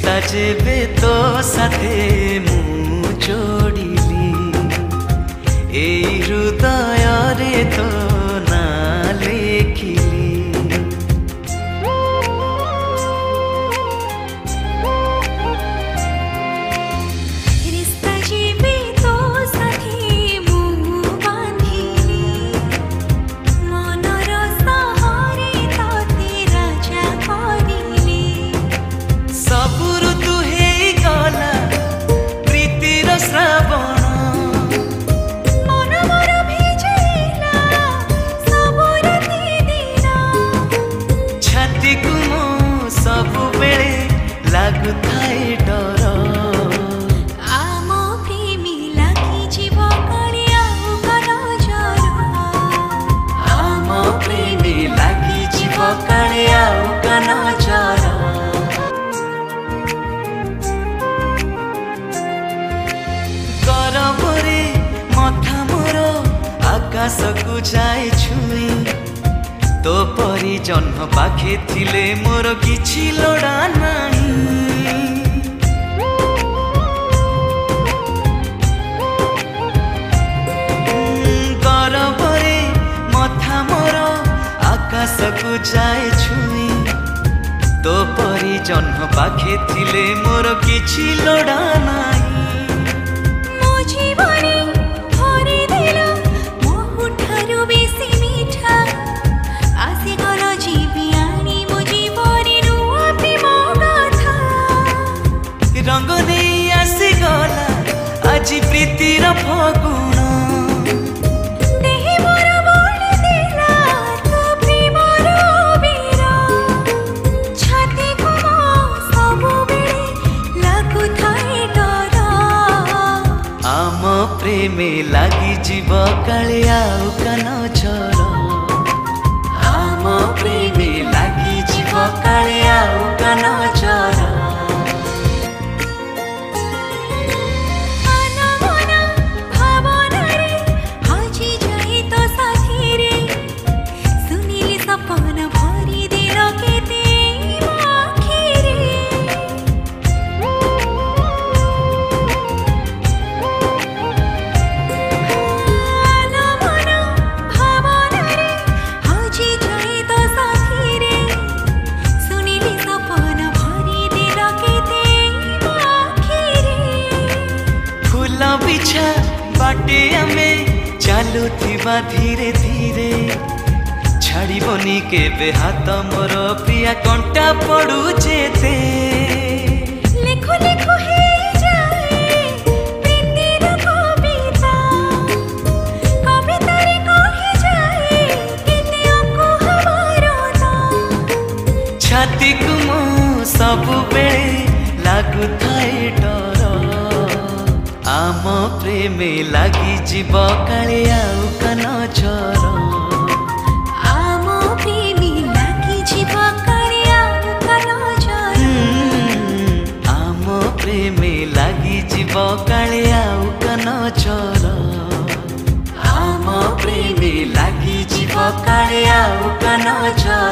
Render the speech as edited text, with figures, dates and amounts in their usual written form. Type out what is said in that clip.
रिश्ता जेबे तो साथे मु जोड़िली ए हृदय रे तो ना लेखिली। आकाशकु जाए छुई तो परी जन्म पाखे थिले मोर किछि लोड़ा नाही। गौरवरे मथा मोर आकाशकु जाए छुई तो परी जन्म पाखे थिले मोर किछि लोड़ा नाही। रंग नहीं आसी गला आज प्रीतिर फगुण आम प्रेमे लगी जीव काले आउ कान झर। आम प्रेमे लगी जीव काले आउ कान झर। बिछा बाटे आमे चालू थिबा धीरे धीरे छाड़बनी केबे हाथ मोर प्रिया कंटा पड़ू जेते। लेखो लेखो हे जाए प्रीतिर कविता कविता रे कहि जाए केते अको हमारता। छाती को मो सब बेले लागु थाए डर। आम प्रेमे लगी जीव काले आउ कान झर। आम प्रेमे लगी जीव काले आउ कान झर। आम प्रेमे लगी जीव काले आउ कान झर। आम प्रेमे लगी जीव काले आउ कान झर।